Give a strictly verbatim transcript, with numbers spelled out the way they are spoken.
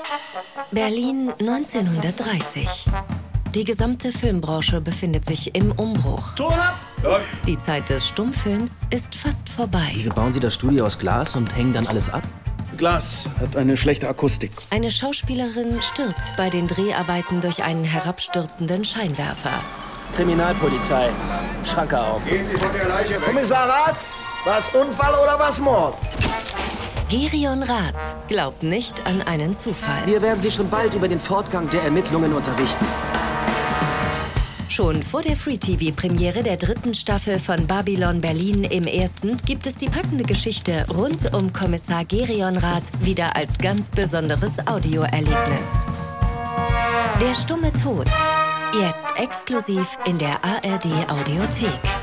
Berlin neunzehnhundertdreißig. Die gesamte Filmbranche befindet sich im Umbruch. Ton ab! Die Zeit des Stummfilms ist fast vorbei. Wieso bauen Sie das Studio aus Glas und hängen dann alles ab? Glas hat eine schlechte Akustik. Eine Schauspielerin stirbt bei den Dreharbeiten durch einen herabstürzenden Scheinwerfer. Kriminalpolizei. Schranke auf. Gehen Sie von der Leiche weg. Kommissar Rath, was Unfall oder was Mord? Gerion Rath glaubt nicht an einen Zufall. Wir werden Sie schon bald über den Fortgang der Ermittlungen unterrichten. Schon vor der Free-T V-Premiere der dritten Staffel von Babylon Berlin im Ersten gibt es die packende Geschichte rund um Kommissar Gerion Rath wieder als ganz besonderes Audioerlebnis. Der stumme Tod. Jetzt exklusiv in der A R D Audiothek.